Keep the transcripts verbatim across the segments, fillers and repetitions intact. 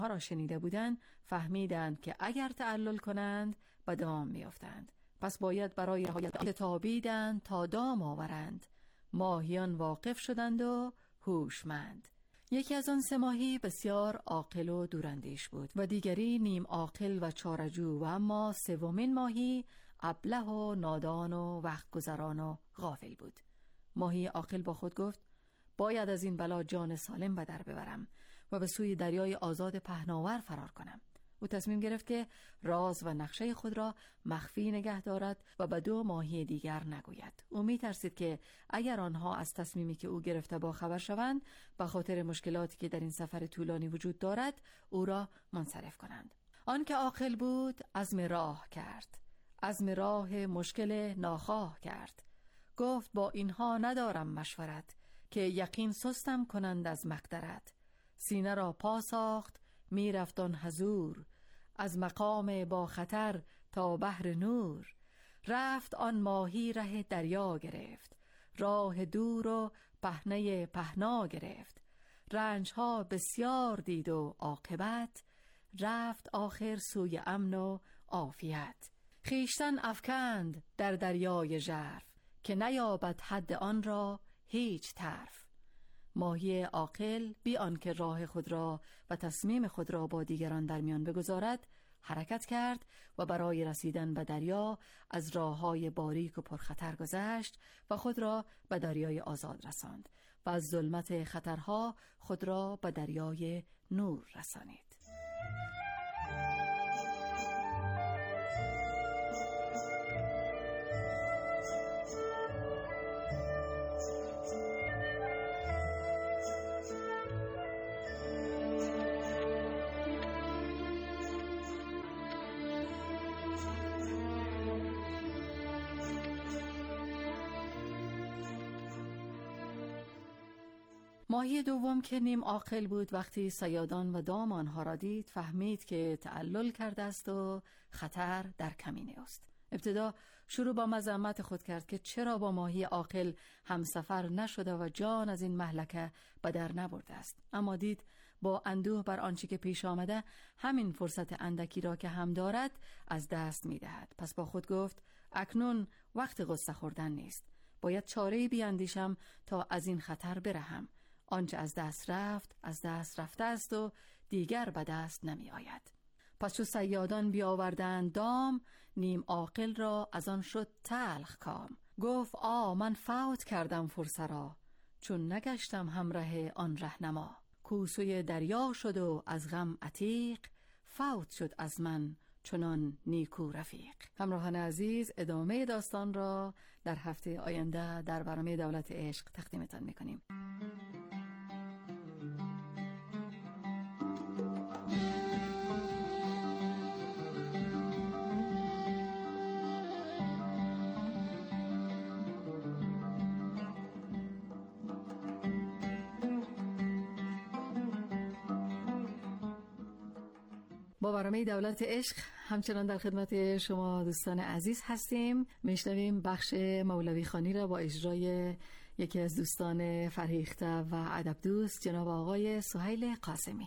را شنیده بودند فهمیدند که اگر تعلل کنند به دام میافتند، پس باید برای رهایت تابیدند تا دام آورند. ماهیان واقف شدند و هوشمند. یکی از آن سه ماهی بسیار عاقل و دوراندیش بود و دیگری نیم عاقل و چاره‌جو، و اما سومین ماهی ابله و نادان و وقت گذران و غافل بود. ماهی عاقل با خود گفت باید از این بلا جان سالم به در ببرم و به سوی دریای آزاد پهناور فرار کنم. او تصمیم گرفت که راز و نقشه خود را مخفی نگه دارد و به دو ماهی دیگر نگوید. او می ترسید که اگر آنها از تصمیمی که او گرفته با خبر شوند، به خاطر مشکلاتی که در این سفر طولانی وجود دارد او را منصرف کنند. آن که عاقل بود عزم راه کرد، عزم راه مشکل ناخواه کرد. گفت با اینها ندارم مشورت، که یقین سستم کنند از مقدرت. سینه را پا ساخت می رفت آن حضور، از مقام با خطر تا بحر نور. رفت آن ماهی ره دریا گرفت، راه دور و پهنه پهنا گرفت. رنجها بسیار دید و عاقبت، رفت آخر سوی امن و عافیت. خیشتن افکند در دریای ژرف، که نیابد حد آن را هیچ طرف. ماهی عاقل بی آنکه راه خود را و تصمیم خود را با دیگران در میان بگذارد حرکت کرد و برای رسیدن به دریا از راههای باریک و پرخطر گذشت و خود را به دریای آزاد رساند و از ظلمت خطرها خود را به دریای نور رسانید. ماهی دوم که نیم عاقل بود وقتی صیادان و دام آنها را دید فهمید که تعلل کرده است و خطر در کمینه است. ابتدا شروع با مذمت خود کرد که چرا با ماهی عاقل همسفر نشده و جان از این مهلکه به در نبرده است. اما دید با اندوه بر آنچه که پیش آمده همین فرصت اندکی را که هم دارد از دست می‌دهد. پس با خود گفت اکنون وقت غصه خوردن نیست، باید چاره‌ای بیاندیشم تا از این خطر برهم. آنچه از دست رفت از دست رفته است و دیگر به دست نمی آید. پس چو صیادان بیاوردند دام، نیم عاقل را از آن شد تلخ کام. گفت آ من فوت کردم فرصه را، چون نگشتم همراه آن رهنما. کوسوی دریا شد و از غم عتیق، فوت شد از من چنان نیکو رفیق. همراهان عزیز، ادامه داستان را در هفته آینده در برنامه دولت عشق تقدیمتان میکنیم. با برنامه دولت عشق همچنان در خدمت شما دوستان عزیز هستیم. میشنویم بخش مولوی خوانی را با اجرای یکی از دوستان فرهیخته و ادب دوست جناب آقای سهیل قاسمی.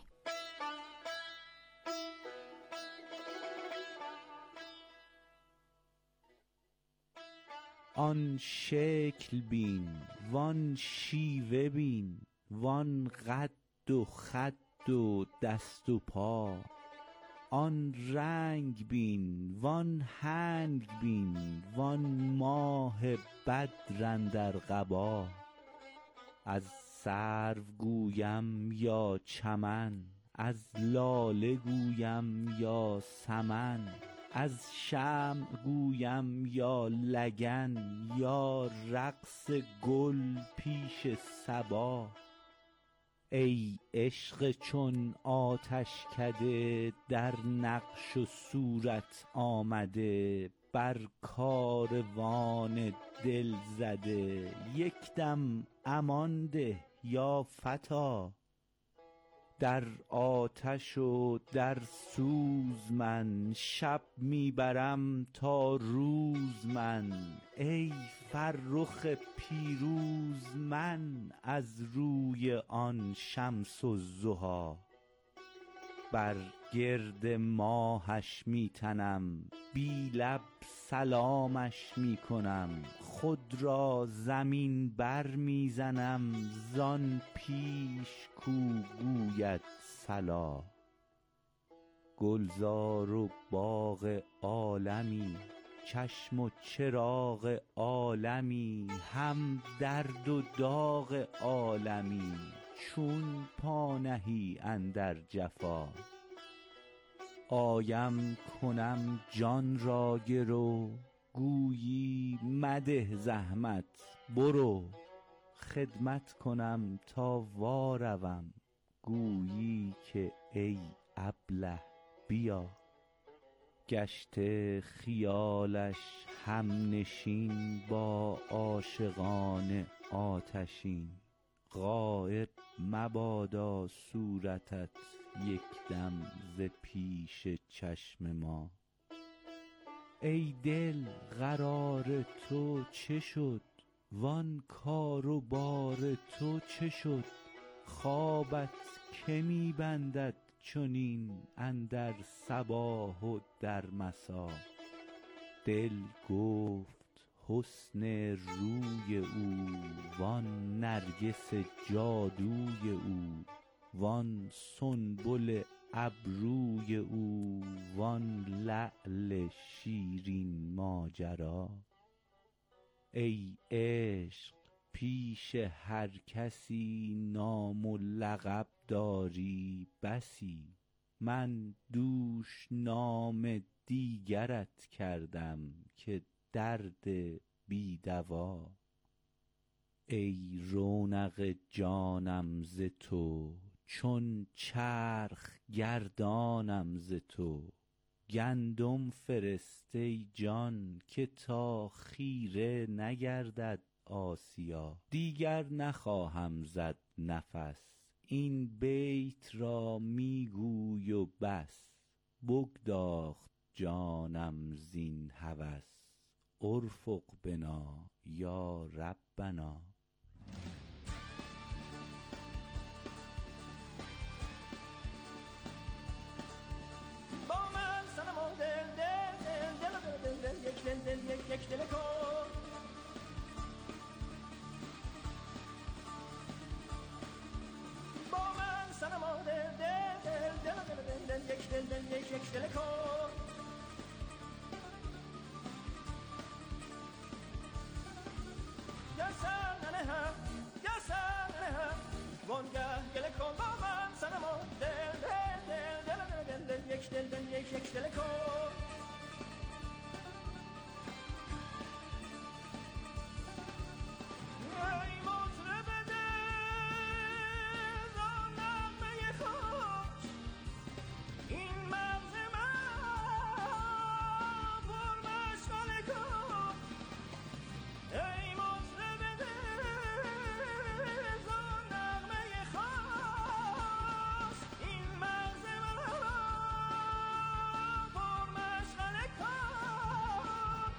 آن شکل بین وان شیوه بین، وان قد و خد و دست و پا. آن رنگ بین وان هنگ بین، وان ماه بدر اندر قبا. از سرو گویم یا چمن، از لاله گویم یا سمن. از شمع گویم یا لگن، یا رقص گل پیش صبا. ای عشق چون آتشکده، در نقش و صورت آمده. بر کاروان دل زده، یک دم امان ده یا فتی. در آتش و در سوز من، شب میبرم تا روز من. ای فرخ پیروز من، از روی آن شمس الضحی. بر گرد ماهش می تنم، بی لب سلامش می کنم، خود را زمین بر می زنم زان پیش کو گوید صلا. گلزار و باغ عالمی، چشم و چراغ عالمی، هم درد و داغ عالمی، چون پا نهی اندر جفا. آیم کنم جان را گرو، گویی مده زحمت برو، خدمت کنم تا واروم، گویی که ای ابله بیا. گشته خیالش همنشین با عاشقان آتشین، غایب مبادا صورتت یک دم ز پیش چشم ما. ای دل قرار تو چه شد، وان کار و بار تو چه شد، خوابت که می بندد چنین اندر صباح و در مسا. دل گفت حسن روی او، وان نرگس جادوی او، وان سنبل ابروی او، وان لعل شیرین ماجرا. ای عشق پیش هر کسی نام و لقب داری بسی، من دوش نام دیگرت کردم که درد بی دوا. ای رونق جانم ز تو، چون چرخ گردانم ز تو، گندم فرست ای جان که تا خیره نگردد آسیا. دیگر نخواهم زد نفس، این بیت را می گوی و بس، بگداخت جانم زین هوس، ارفق بنا یا ربنا. با من صنم و دل دل دل دل دل دل دل یک دل دل یک یک دل کن. با من صنم و دل دل دل دل دل دل یک دل دل یک یک دل کن. یا سن هم یا سن هم وانگه گل کن. با من صنم و دل دل دل دل دل یک دل دل یک یک دل کن. ای مطرب دل زان نغمه خوش، این مغز من پر مشغله کن. ای مطرب دل زان نغمه خوش، این مغز من پر مشغله کن.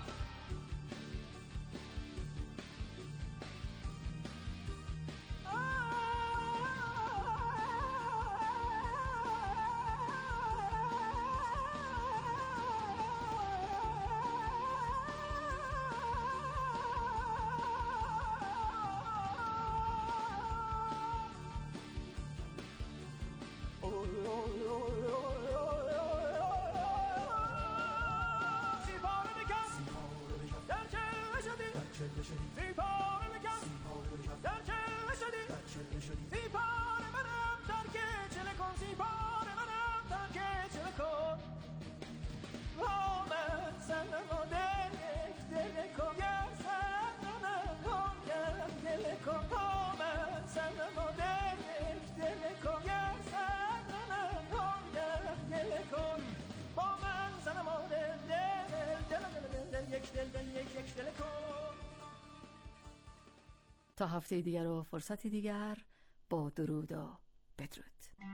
سیپاره بکن در چله شدی، سیپاره بکن در چله شدی، سیپاره منم ترک چله کن، سیپاره منم ترک چله کن. آمد صنم و دل یک دل کن، گر صنم کن گر دل کن. آمد صنم و دل یک دل کن، گر صنم کن گر دل کن. با من صنم و دل دل دل دل دل یک دل دل یک یک دل کن. تا هفته دیگر و فرصتی دیگر، با درود و بدرود.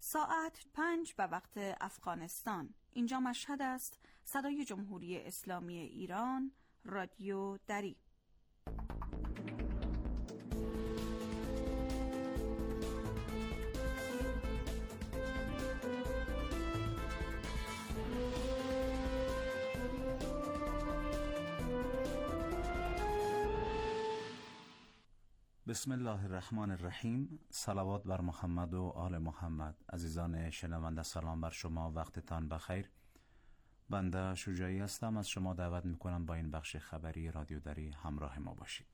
ساعت پنج به وقت افغانستان. اینجا مشهد است. صدای جمهوری اسلامی ایران، رادیو دری. بسم الله الرحمن الرحیم. صلوات بر محمد و آل محمد. عزیزان شنونده سلام بر شما، وقتتان بخیر. بنده شجاعی هستم. از شما دعوت میکنم با این بخش خبری رادیو دری همراه ما باشید.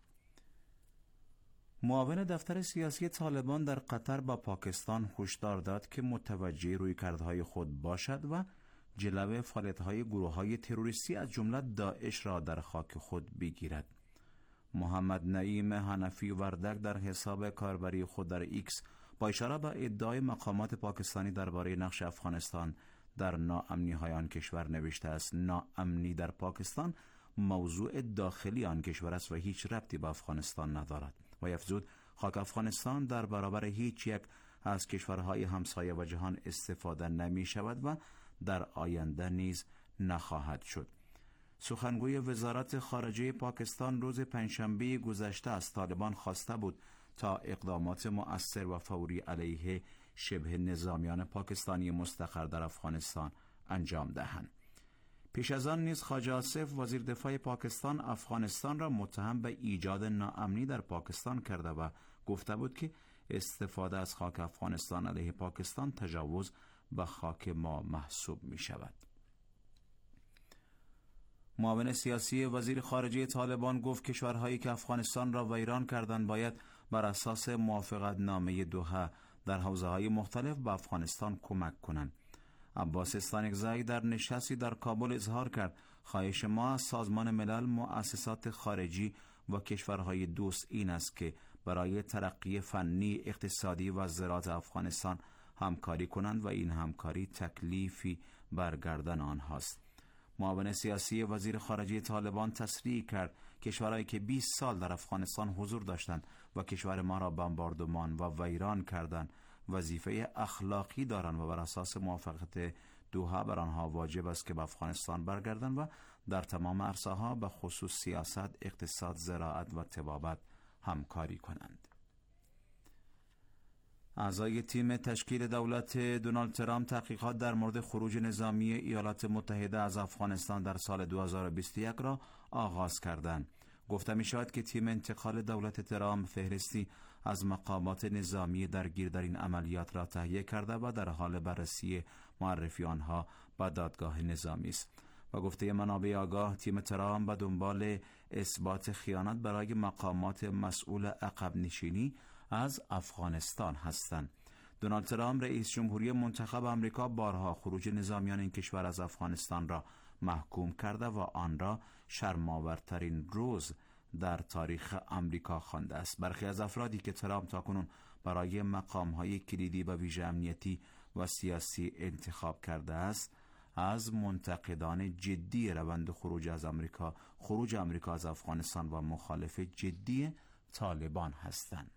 معاون دفتر سیاسی طالبان در قطر با پاکستان هشدار داد که متوجه رویکردهای خود باشد و جلوه فعالیت‌های گروه‌های تروریستی از جمله داعش را در خاک خود بگیرد. محمد نعیم حنفی وردک در حساب کاربری خود در ایکس با اشاره به ادعای مقامات پاکستانی درباره نقش افغانستان در ناامنی‌های آن کشور نوشته است: ناامنی در پاکستان موضوع داخلی آن کشور است و هیچ ربطی به افغانستان ندارد. و افزود خاک افغانستان در برابر هیچ یک از کشورهای همسایه و جهان استفاده نمی شود و در آینده نیز نخواهد شد. سخنگوی وزارت خارجه پاکستان روز پنجشنبه گذشته از طالبان خواسته بود تا اقدامات مؤثر و فوری علیه شبه نظامیان پاکستانی مستقر در افغانستان انجام دهند. پیش از آن نیز خواجه آصف وزیر دفاع پاکستان افغانستان را متهم به ایجاد ناامنی در پاکستان کرده و گفته بود که استفاده از خاک افغانستان علیه پاکستان تجاوز به خاک ما محسوب می شود. معاون سیاسی وزیر خارجه طالبان گفت کشورهایی که افغانستان را ویران کردند باید بر اساس موافقت نامه دوحه در حوزه‌های مختلف به افغانستان کمک کنند. عباس استانکزی در نشستی در کابل اظهار کرد خواهش ما از سازمان ملل، مؤسسات خارجی و کشورهای دوست این است که برای ترقی فنی، اقتصادی و زراعت افغانستان همکاری کنند و این همکاری تکلیفی بر گردن آنهاست. معاون سیاسی وزیر خارجه طالبان تصریح کرد کشورهایی که بیست سال در افغانستان حضور داشتند و کشور ما را بمباردمان و ویران کردند وظیفه اخلاقی دارند و بر اساس موافقت دوحه بر آنها واجب است که به افغانستان برگردند و در تمام عرصه‌ها به خصوص سیاست، اقتصاد، زراعت و طبابت همکاری کنند. اعضای تیم تشکیل دولت دونالد ترامپ تحقیقات در مورد خروج نظامی ایالات متحده از افغانستان در سال دو هزار و بیست و یک را آغاز کردند. گفته می شود که تیم انتقال دولت ترامپ فهرستی از مقامات نظامی درگیر در این عملیات را تهیه کرده و در حال بررسی معرفی آنها به دادگاه نظامی است. و گفته منابع آگاه تیم ترامپ به دنبال اثبات خیانت برای مقامات مسئول عقب نشینی از افغانستان هستند. دونالد ترامپ رئیس جمهوری منتخب آمریکا بارها خروج نظامیان این کشور از افغانستان را محکوم کرده و آن را شرم‌آورترین روز در تاریخ آمریکا خوانده است. برخی از افرادی که ترامپ تاکنون برای مقام‌های کلیدی و ویژه امنیتی و سیاسی انتخاب کرده است از منتقدان جدی روند خروج از آمریکا خروج آمریکا از افغانستان و مخالف جدی طالبان هستند.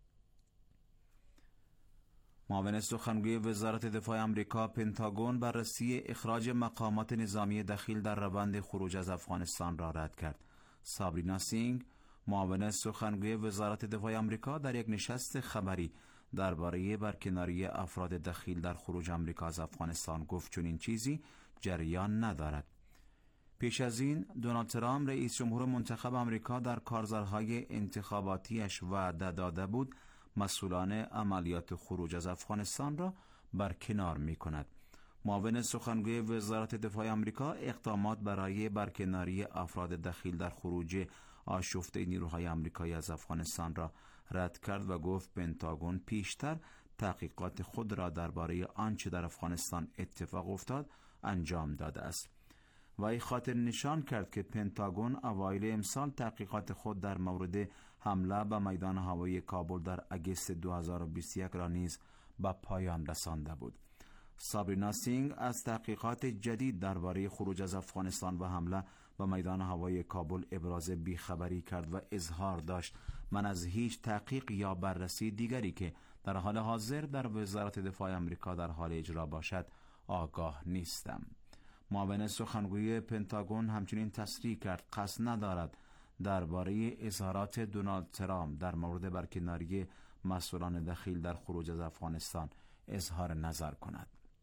معاون سخنگوی وزارت دفاع آمریکا پنتاگون بررسی اخراج مقامات نظامی دخیل در روند خروج از افغانستان را رد کرد. سابرینا سینگ، معاون سخنگوی وزارت دفاع آمریکا، در یک نشست خبری درباره برکناری افراد دخیل در خروج آمریکا از افغانستان گفت چنین چیزی جریان ندارد. پیش از این دونالد ترامپ رئیس جمهور منتخب آمریکا در کارزارهای انتخاباتیش وعده داده بود مسئولان عملیات خروج از افغانستان را برکنار می کند. معاون سخنگوی وزارت دفاع آمریکا اقدامات برای برکناری افراد دخیل در خروج آشفته نیروهای آمریکایی از افغانستان را رد کرد و گفت پنتاگون پیشتر تحقیقات خود را درباره آنچه در افغانستان اتفاق افتاد انجام داده است. وی خاطر نشان کرد که پنتاگون اوایل امسال تحقیقات خود در مورد حمله به میدان هوایی کابل در اگست دو هزار و بیست و یک را نیز به پایان رسانده بود. سابرینا سینگ از تحقیقات جدید درباره خروج از افغانستان و حمله به میدان هوایی کابل ابراز بیخبری کرد و اظهار داشت من از هیچ تحقیق یا بررسی دیگری که در حال حاضر در وزارت دفاع آمریکا در حال اجرا باشد آگاه نیستم. معاون سخنگوی پنتاگون همچنین تصریح کرد قصد ندارد درباره اظهارات دونالد ترامپ در مورد برکناری مسئولان دخیل در خروج از افغانستان اظهار نظر کند.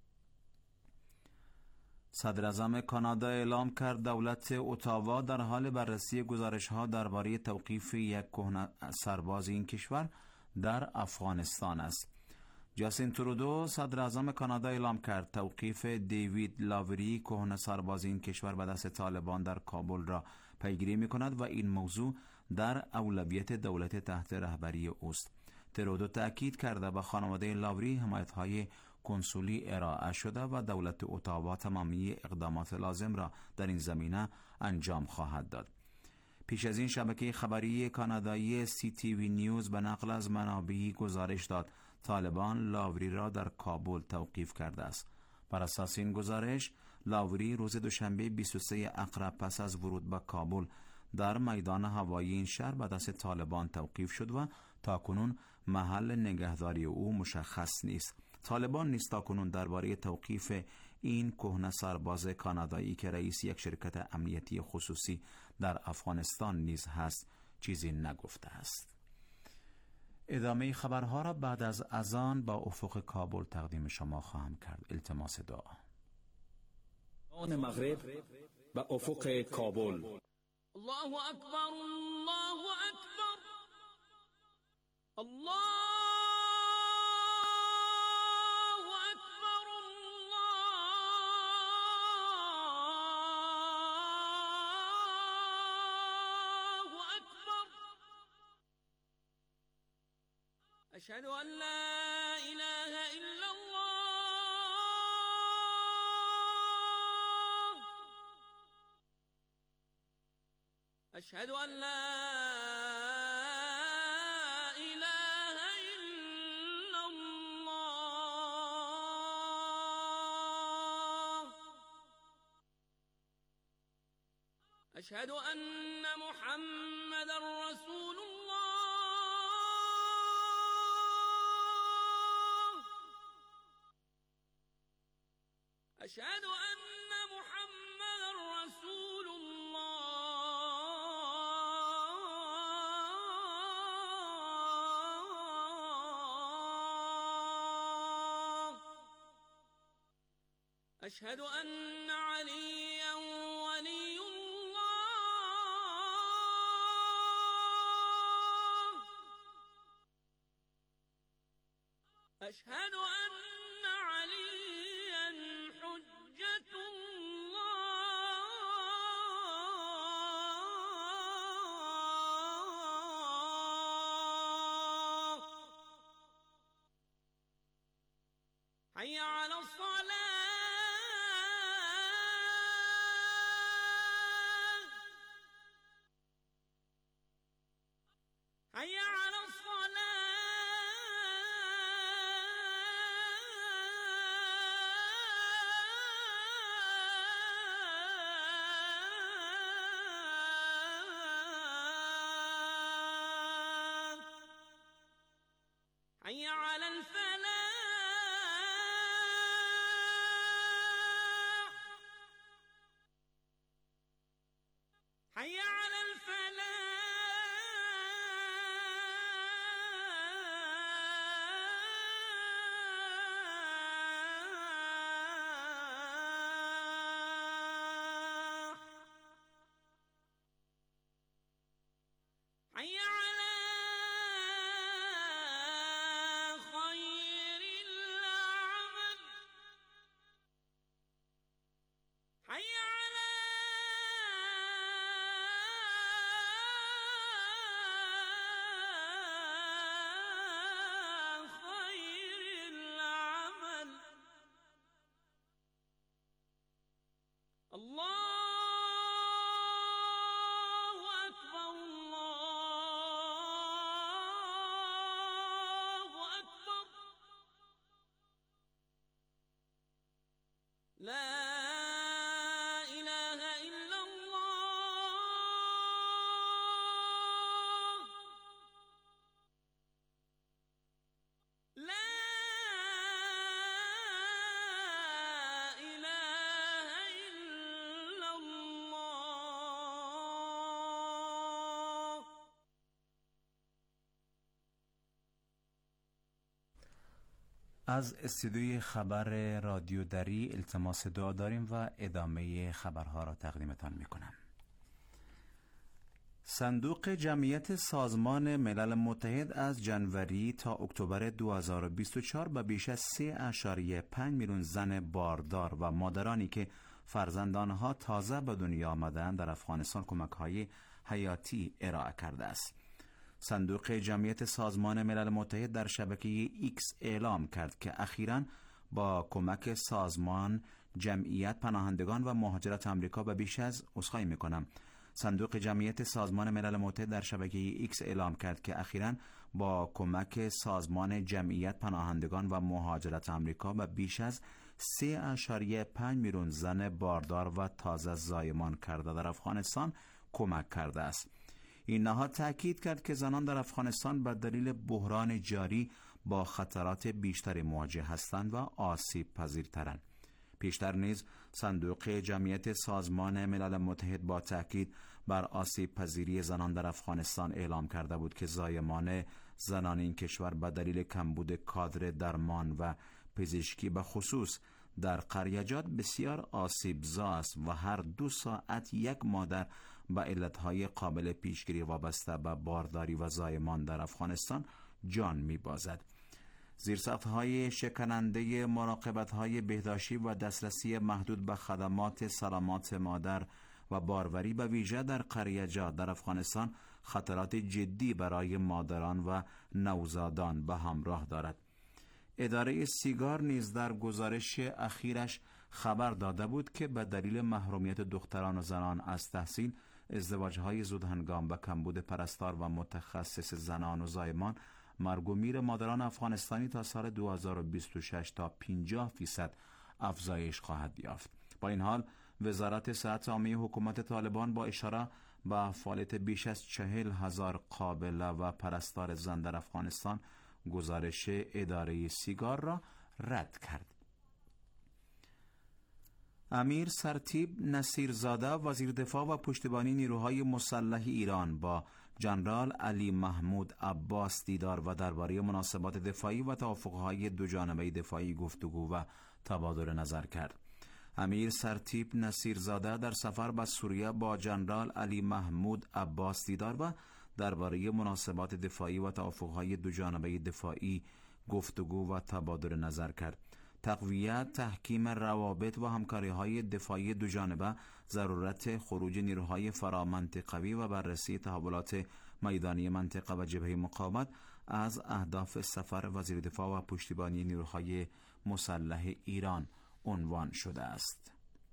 صدر اعظم کانادا اعلام کرد دولت اتاوا در حال بررسی گزارش‌ها درباره توقیف یک کهنه سرباز این کشور در افغانستان است. جاستین ترودو صدر اعظم کانادا اعلام کرد توقیف دیوید لاوری کهنه سرباز این کشور به دست طالبان در کابل را پیگیری می‌کند و این موضوع در اولویت دولت تحت رهبری اوست. ترودو تأکید کرده به خانواده لاوری حمایت‌های کنسولی ارائه شده و دولت اتاوا تمامی اقدامات لازم را در این زمینه انجام خواهد داد. پیش از این شبکه خبری کانادایی سی تی وی نیوز به نقل از منابعی گزارش داد طالبان لاوری را در کابل توقیف کرده است. بر اساس این گزارش لاوری روز دوشنبه بیست و سه اقرب پس از ورود به کابل در میدان هوایی این شهر به دست طالبان توقیف شد و تاکنون محل نگهداری او مشخص نیست. طالبان نیز تاکنون درباره توقیف این کهنه سرباز کانادایی که رئیس یک شرکت امنیتی خصوصی در افغانستان نیز هست چیزی نگفته است. ادامه خبرها را بعد از اذان با افق کابل تقدیم شما خواهم کرد. التماس دعا. آن مغرب به افق کابل. الله اکبر، الله اکبر، الله اکبر، الله اکبر. اشهد ان لا اله الا الله، اشهد ان لا أشهد أن محمد رسول الله، أشهد أن محمد رسول الله، أشهد أن عليا ولي أشهد أن عليا حجة الله. حي على الصلاة، حي على الصلاة. حي على الفلاح، حي على الفلاح، حي على خير از استودیوی خبر رادیو دری التماس دعا داریم و ادامه خبرها را تقدیمتان میکنم. صندوق جمعیت سازمان ملل متحد از جنوری تا اکتبر دو هزار و بیست و چهار به بیش از سه اشاریه پنج میلیون زن باردار و مادرانی که فرزندانها تازه به دنیا آمدند در افغانستان کمک‌های حیاتی ارائه کرده است. صندوق جمعیت سازمان ملل متحد در شبکه ایکس اعلام کرد که اخیراً با کمک سازمان جمعیت پناهندگان و مهاجرت آمریکا به بیش از عذرخواهی می‌کنم صندوق جمعیت سازمان ملل متحد در شبکه ایکس اعلام کرد که اخیراً با کمک سازمان جمعیت پناهندگان و مهاجرت آمریکا به بیش از سه اشاریه پنج میلیون زن باردار و تازه زایمان کرده در افغانستان کمک کرده است. این نهاد تأکید کرد که زنان در افغانستان به دلیل بحران جاری با خطرات بیشتری مواجه هستند و آسیب پذیرترند. پیشتر نیز صندوق جمعیت سازمان ملل متحد با تأکید بر آسیب پذیری زنان در افغانستان اعلام کرده بود که زایمان زنان این کشور به دلیل کمبود کادر درمان و پزشکی به خصوص در قریجات بسیار آسیبزا است و هر دو ساعت یک مادر به علتهای قابل پیشگیری وابسته به بارداری و زایمان در افغانستان جان می‌بازد. زیرساخت‌های شکننده مراقبت‌های بهداشتی و دسترسی محدود به خدمات سلامت مادر و باروری به ویژه در قریجات در افغانستان خطرات جدی برای مادران و نوزادان به همراه دارد. اداره سیگار نیز در گزارش اخیرش خبر داده بود که به دلیل محرومیت دختران و زنان از تحصیل، ازدواج‌های زودهنگام و کمبود پرستار و متخصص زنان و زایمان، مرگ و میر مادران افغانستانی تا سال دو هزار و بیست و شش تا پنجاه فیصد افزایش خواهد یافت. با این حال وزارت صحت عامه حکومت طالبان با اشاره به فعالیت بیش از چهل هزار قابله و پرستار زن در افغانستان گزارش اداره سیگار را رد کرد. امیر سرتیب نصیرزاده وزیر دفاع و پشتیبانی نیروهای مسلح ایران با جنرال علی محمود عباس دیدار و درباره مناسبات دفاعی و توافقهای دو جانبه دفاعی گفتگو و تبادل نظر کرد. امیر سرتیب نصیرزاده در سفر به سوریه با جنرال علی محمود عباس دیدار و درباره مناسبات دفاعی و توافقهای دو جانبه دفاعی گفتگو و تبادل نظر کرد. تقویت، تحکیم روابط و همکاری‌های دفاعی دو جانبه، ضرورت خروج نیروهای فرامنطقوی و بررسی تحولات میدانی منطقه و جبهه مقاومت از اهداف سفر وزیر دفاع و پشتیبانی نیروهای مسلح ایران عنوان شده است.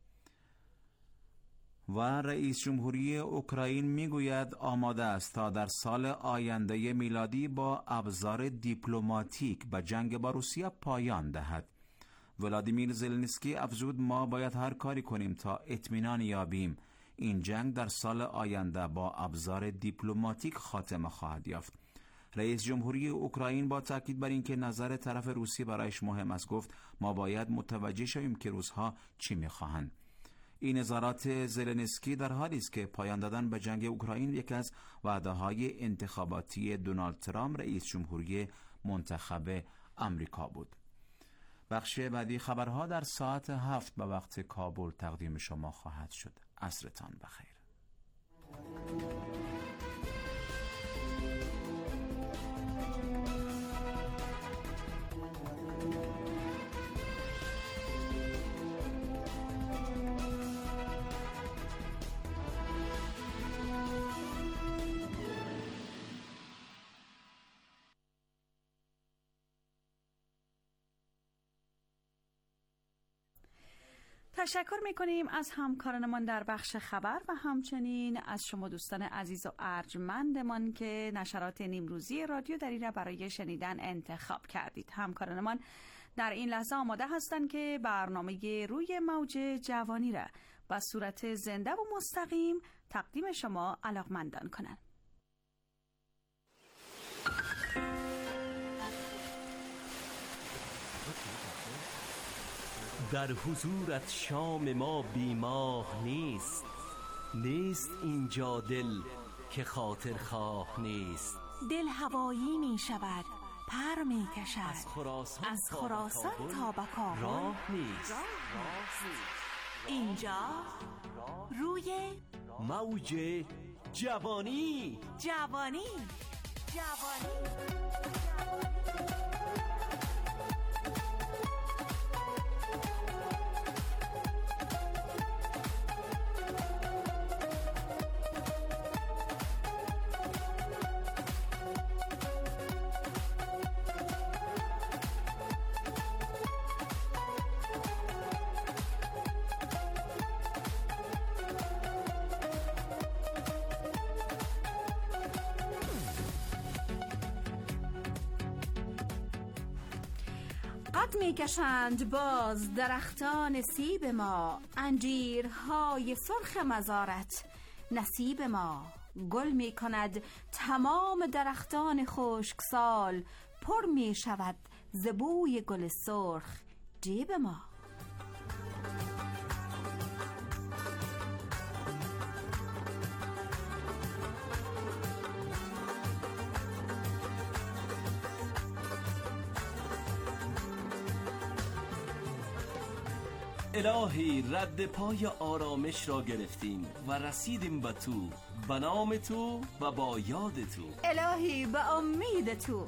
و رئیس جمهوری اوکراین میگوید آماده است تا در سال آینده میلادی با ابزار دیپلماتیک به جنگ با روسیه پایان دهد. ولادیمیر زلنسکی افزود ما باید هر کاری کنیم تا اطمینان یابیم این جنگ در سال آینده با ابزار دیپلماتیک خاتمه خواهد یافت. رئیس جمهوری اوکراین با تاکید بر اینکه نظر طرف روسی برایش مهم است گفت ما باید متوجه شویم که روس‌ها چی می‌خواهند. این اظهارات زلنسکی در حالی است که پایان دادن به جنگ اوکراین یکی از وعده‌های انتخاباتی دونالد ترامپ رئیس جمهوری منتخب آمریکا بود. بخش بعدی خبرها در ساعت هفت به وقت کابل تقدیم شما خواهد شد. عصرتان بخیر. تشکر میکنیم از همکارانمان در بخش خبر و همچنین از شما دوستان عزیز و ارجمندمان که نشرات نیمروزی رادیو دری را برای شنیدن انتخاب کردید. همکارانمان در این لحظه آماده هستند که برنامه روی موج جوانی را به صورت زنده و مستقیم تقدیم شما علاقمندان کنند. در حضورت شام ما بیماه نیست، نیست اینجا دل که خاطر خواه نیست. دل هوایی می شود پر می کشد. از خراسان, از خراسان تا به کابل راه نیست. اینجا روی موج جوانی جوانی جوانی قد می کشند باز درختان سیب ما، انجیرهای سرخ مزارت نصیب ما. گل می کند تمام درختان خشکسال، پر می شود ز بوی گل سرخ جیب ما. الهی رد پای آرامش را گرفتیم و رسیدیم به تو، به نام تو و با یاد تو. الهی به امید تو.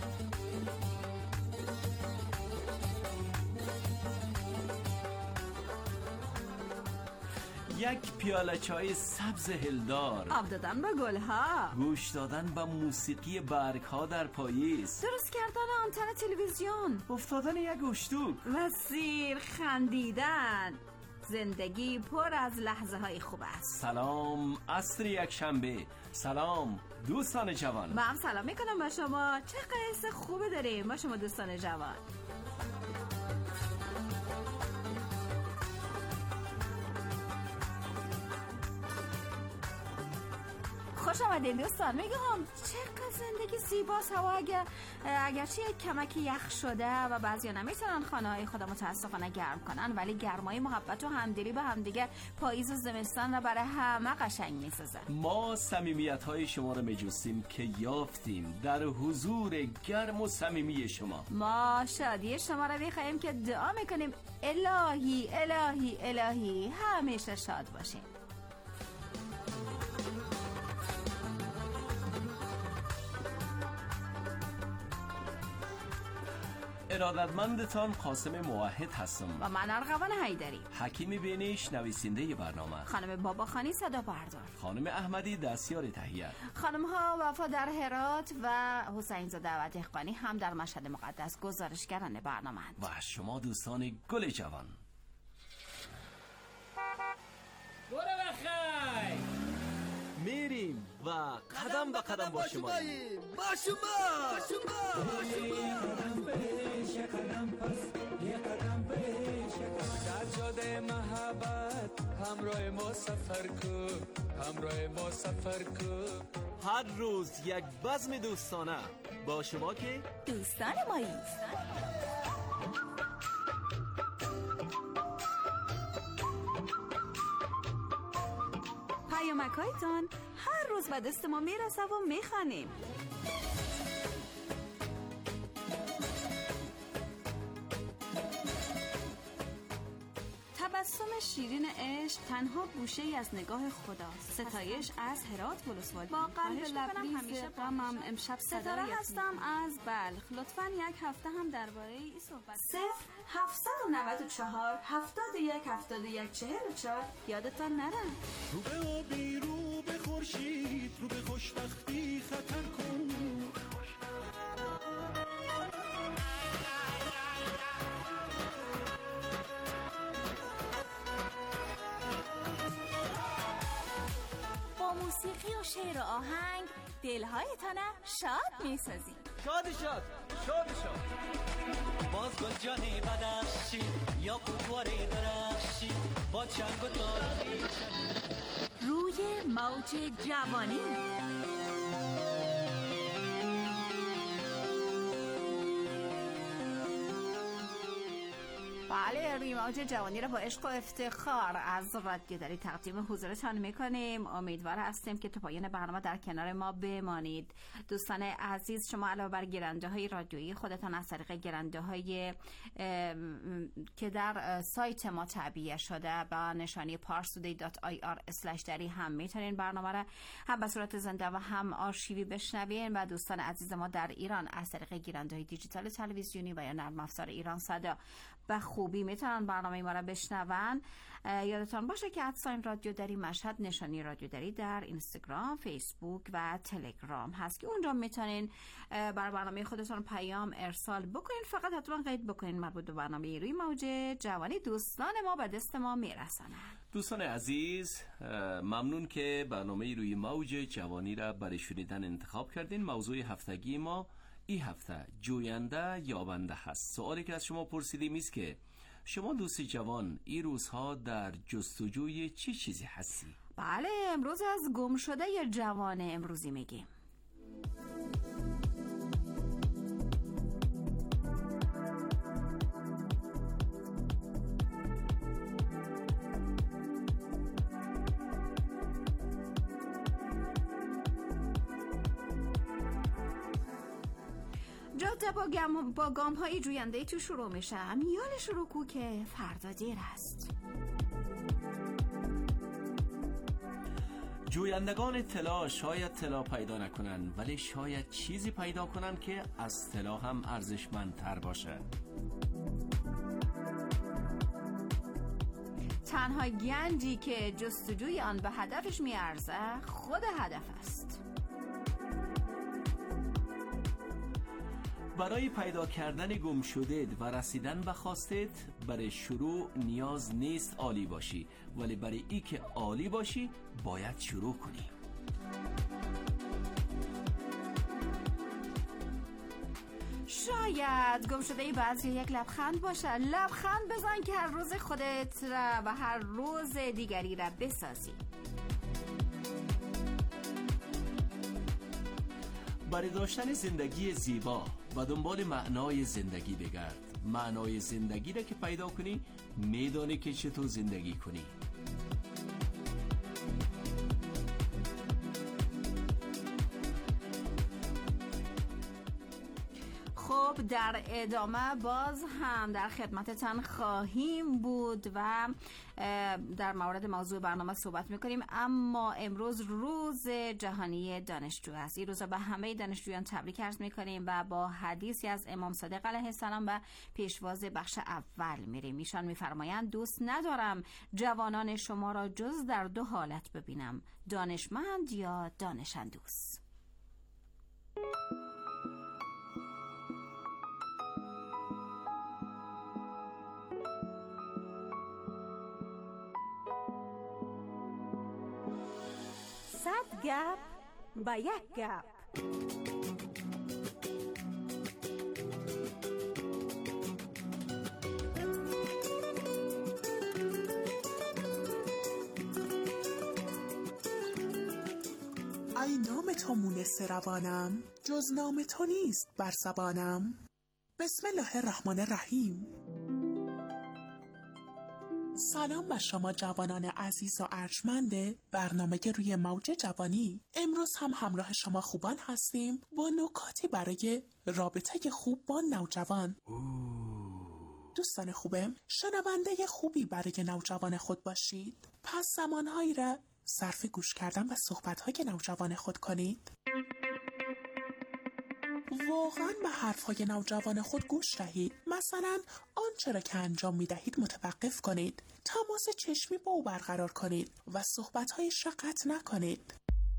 یک پیاله چای سبز هلدار، آب دادن به گلها، گوش دادن به موسیقی برگها در پاییز، درست کردن آنتن تلویزیون، افتادن یک اشتوک و سیر خندیدن. زندگی پر از لحظه های خوب است. سلام عصر یک شنبه. سلام دوستان جوان. من سلام میکنم به شما. چه قصه خوبه داریم با شما دوستان جوان. خوش آمدین دوستان. میگم چقدر زندگی زیباست. هوا اگر اگرچه کمک یخ شده و بعضیا نمیتونن خانه های خدا متاسفانه گرم کنن، ولی گرمای محبت و همدلی به همدیگه پاییز و زمستان رو برای همه قشنگ میسازه. ما صمیمیت های شما رو میجوستیم که یافتیم در حضور گرم و صمیمی شما. ما شادی شما رو میخوایم که دعا میکنیم الهی الهی الهی همیشه شاد باشین. ارادتمندتان قاسم موحد هستم و من ارغوان حیدری. حکیمی بینیش نویسنده برنامه، خانم باباخانی صدا بردار، خانم احمدی دستیار تهیه، خانم ها وفا در هرات و حسین زاده و دهقانی هم در مشهد مقدس گزارشگران برنامه اند. و شما دوستان گل جوان. برو بخیر میریم و قدم به قدم با شما با شما قدم پیش قدم پس یه قدم پیش در جاده محبت همراه ما سفر کو همراه ما سفر کو. هر روز یک بزم دوستانه با شما که دوستان مایی. پیامک‌هایتان هر روز به دست ما میرسه و میخوانیم. تبسم شیرین عشق تنها گوشه ای از نگاه خداست. ستایش از هرات ولسوالی. با قلب لبریز غمم امشب ستاره هستم از بلخ. لطفاً یک هفته هم درباره این صحبت. صفر هفتصد و نود و چهار هفتاد و یک هفتاد و یک چهل و چهار یادتان نره. رو به آبی رو به خورشید رو به خوشبختی خطر کن. موسیقی و شعر و آهنگ دلهایتان شاد میسازی. شاد شاد شاد شاد. باز گل جانی بدخشی یا قواره درخشی با چنگ و تاکی روی موج جوانی. بله، روی موج جوانی را با عشق و افتخار از رادیو دری تقدیم حضورتان میکنیم. امیدوار هستیم که تا پایان برنامه در کنار ما بمانید. دوستان عزیز، شما علاوه بر گیرنده های رادیویی خودتان از طریق گیرنده های که در سایت ما تعبیه شده با نشانی پارسودی دات آی آر اسلش دری هم میتونین برنامه را هم به صورت زنده و هم آرشیوی بشنوین. و دوستان عزیز ما در ایران از طریق گیرنده های دیجیتال تلویزیونی و یا نرم افزار ایران صدا به خوبی میتونن برنامه ما را بشنون. یادتان باشه که ادساین رادیو دری مشهد نشانی رادیو دری در اینستاگرام، فیسبوک و تلگرام هست که اونجا میتونین بر برنامه خودتون پیام ارسال بکنین. فقط حتما قید بکنین مربوط به برنامه روی موج جوانی. دوستان ما به دست ما میرسنن. دوستان عزیز، ممنون که برنامه روی موج جوانی را برای شنیدن انتخاب کردین. موضوع هفتگی ما این هفته جوینده یابنده هست. سوالی که از شما پرسیدیم است که شما دوست جوان این روزها در جستجوی چی چیزی هستی؟ بله، امروز از گم شده ی جوان امروزی میگیم. جاده با, گم... با گام های جوینده تو شروع میشه. میال شروع کو که فردا دیر است. جویندگان طلا شاید طلا پیدا نکنن، ولی شاید چیزی پیدا کنن که از طلا هم ارزشمندتر باشه. تنها گنجی که جستجوی آن به هدفش میارزه خود هدف است. برای پیدا کردن گم شده و رسیدن به خواستت، برای شروع نیاز نیست عالی باشی، ولی برای ای که عالی باشی باید شروع کنی. شاید گم شده بعضی یک لبخند باشه. لبخند بزن که هر روز خودت را و هر روز دیگری را بسازی. برای داشتن زندگی زیبا و دنبال معنای زندگی بگرد. معنای زندگی را که پیدا کنی میدانی که چطور زندگی کنی. خب در ادامه باز هم در خدمتتان خواهیم بود و در مورد موضوع برنامه صحبت میکنیم. اما امروز روز جهانی دانشجو است. این روز به همه دانشجویان تبریک عرض میکنیم و با حدیثی از امام صادق علیه السلام و پیشواز بخش اول میریم. ایشان میفرمایند دوست ندارم جوانان شما را جز در دو حالت ببینم، دانشمند یا دانشاندوز. صد گپ با یک گپ. ای نام تو مونس روانم، جز نام تو نیست بر زبانم. بسم الله الرحمن الرحیم. سلام به شما جوانان عزیز و ارجمند برنامه روی موج جوانی. امروز هم همراه شما خوبان هستیم با نکاتی برای رابطه خوب با نوجوان. دوستان خوبم، شنونده خوبی برای نوجوان خود باشید. پس زمانهایی را صرف گوش کردن و صحبت‌های نوجوان خود کنید. واقعا به حرفهای نوجوان خود گوش دهید. مثلا آنچه را که انجام می دهید متوقف کنید، تماس چشمی با او برقرار کنید و صحبت‌هایش را قطع نکنید.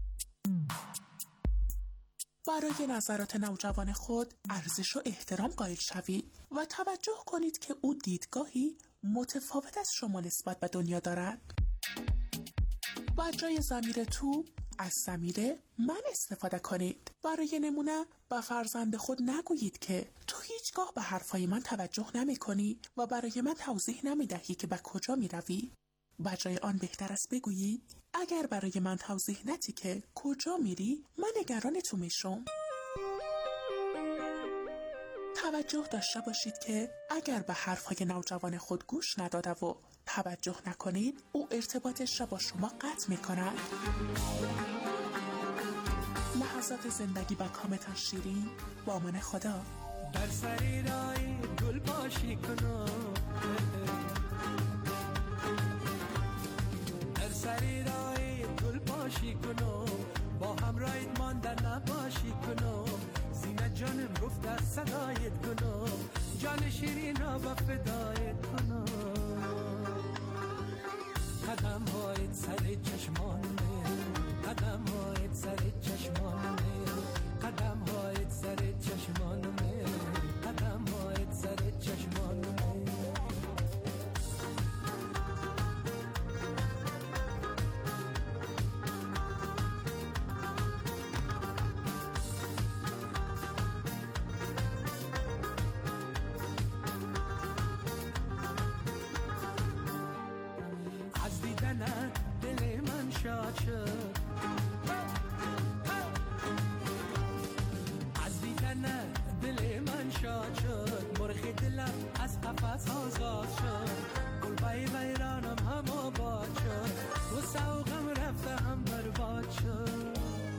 برای نظرات نوجوان خود ارزش و احترام قائل شوید و توجه کنید که او دیدگاهی متفاوت از شما نسبت به دنیا دارد. و جای ضمیر تو از ضمیر من استفاده کنید. برای نمونه به فرزند خود نگویید که تو هیچگاه به حرفای من توجه نمی کنی و برای من توضیح نمی دهی که به کجا می روی. و جای آن بهتر است بگویید اگر برای من توضیح ندی که کجا میری، من نگران تو میشم. توجه داشته باشید که اگر به حرفهای نوجوان خود گوش نداده و توجه نکنید، او ارتباطش را با شما قطع می‌کند. لحظات زندگی با کامتان شیرین. با امان خدا. در سری رای گل باشی کنو، در سری رای گل باشی کنو، با هم راید ماندن نباشی کنو، زینه جانم گفت از صدایت کنو، جان شیرین را با فدایت کنو، قدم هایت سر چشمانه، قدم هایت سر چشمانه، قدم هایت سر چشمانه، قدم هایت سر چشمانه. از دیدنت دل من شاد شد، از دیدنت دل من شاد شد، مرغ دلم از قفس آزاد شد، گل بای ویرانم هم آباد شد، و سوقم رفته هم برباد شد،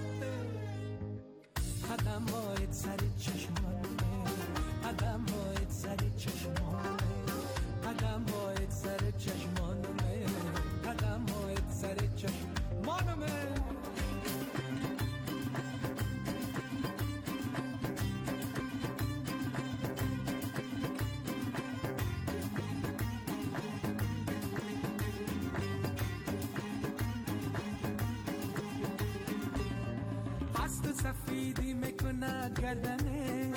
قدم هایت سر چشمانه، قدم هایت سر چشمانه، قدم هایت سر چشمانه، قدم هایت سر چشمانه. هست سفیدی میکنه گردنه،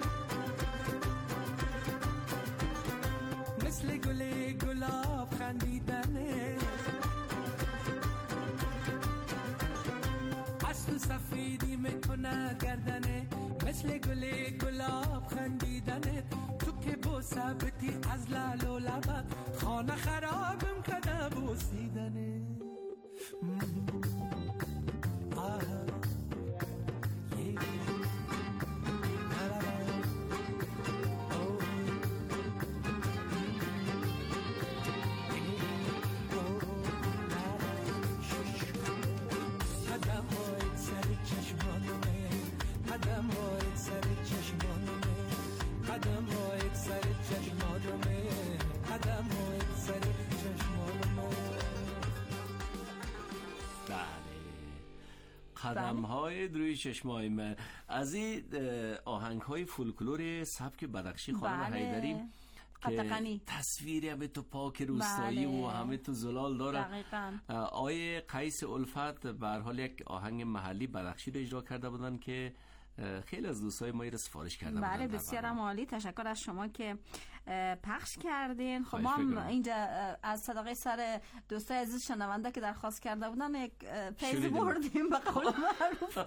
مثل گل گلاب خندیدنه، هست سفیدی میکنه گردنه، مثل گل گلاب خندیدنه، تو که بوسبتی از لال و لبت، خانه خرابم کده بوسیدنه. آه قدم های روی چشمای من. از این آهنگ های فولکلور سبک بدخشی خانم بله. حیدری قطقنی تصویری همه تو پاک روستایی بله. و همه تو زلال داره. دقیقاً. آیه قیس الفت به هر حال یک آهنگ محلی بدخشی رو اجرا کرده بودن که خیلی از دوستای ما رو سفارش کرده بودن. بله بسیار عالی، تشکر از شما که پخش کردین. خب ما هم اینجا از صدقه سر دوستای عزیز شنونده که درخواست کرده بودن یک پیز بردیم به قول معروف.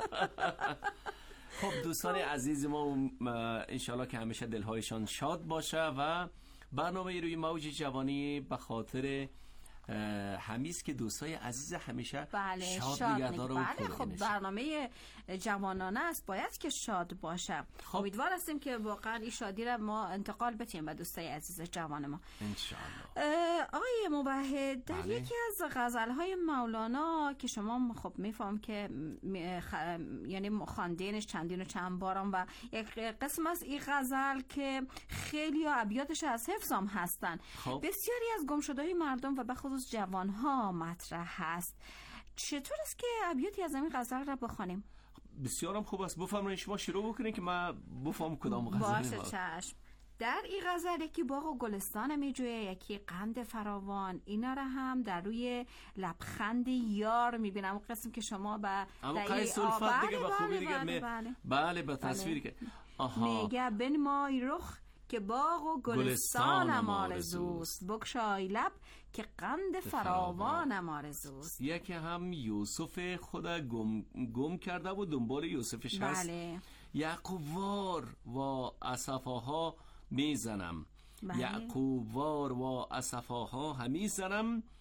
خب دوستان عزیز ما انشالله که همیشه دلهایشان شاد باشه و برنامه روی موج جوانی به خاطر همیست که دوستای عزیز همیشه بله شاد, شاد نگه داره. بله خب برنامه جوانانه است، باید که شاد باشه. خب. امیدوار هستیم که واقعا این شادی را ما انتقال بدیم به دوستای عزیز جوان ما انشالله. آقای موحد در بله. یکی از غزلهای مولانا که شما خب میفهم که خ... یعنی خواندینش چندین و چند بارم و یک قسم از این غزل که خیلی ابیاتش از حفظم هستن خب. بسیاری از گمشده‌های مردم و بخصوص جوانها مطرح هست. چطور است که ابیاتی از این غزل را بخوانیم؟ بسیارم خوب است. بفرمایید شما شروع بکنید که من بفهم کدام غزل. باشه چشم. در این غزل یکی باغ و گلستان میجویه، یکی قند فراوان، اینا را هم در روی لبخند یار میبینم. اون قسم که شما به اما قیس الفت دیگه به خوبی دیگه بله بله, بله به تصویری که میگه بنمای رخ که باغ و گلستانم آرزوست، بگشای لب که قند فراوانم آرزوست. یکی هم یوسف خود گم, گم کرده و دنبال یوسفش هست. بله. یعقوبوار و اسفاها میزنم، بله. یعقوبوار و اسفاها همی زنم،